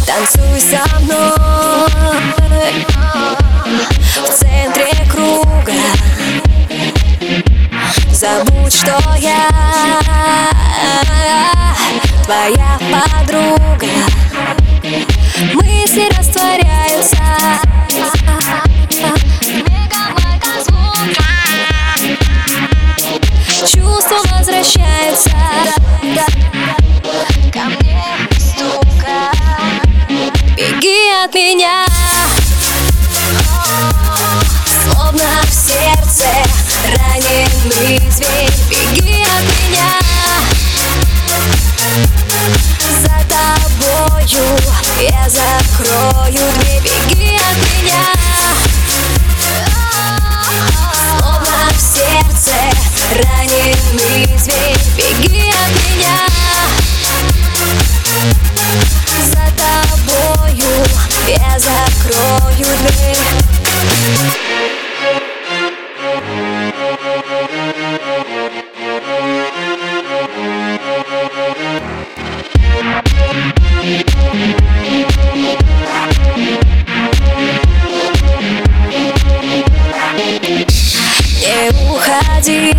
Танцуй со мной в центре круга. Забудь, что я твоя подруга. Мысли растворяются, чувства возвращаются ко мне без стука. Беги от меня, словно в сердце раненый зверь. Беги от меня, за тобою я закрою дверь. Беги от меня, словно в сердце раненый зверь. Беги от меня, за тобою я закрою дверь. Не уходи,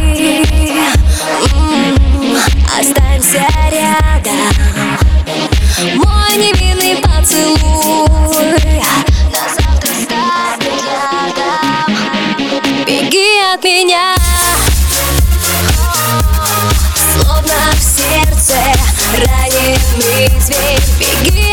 останься рядом. Мой невинный поцелуй на завтра станет ядом. Беги от меня, словно в сердце раненый зверь. Беги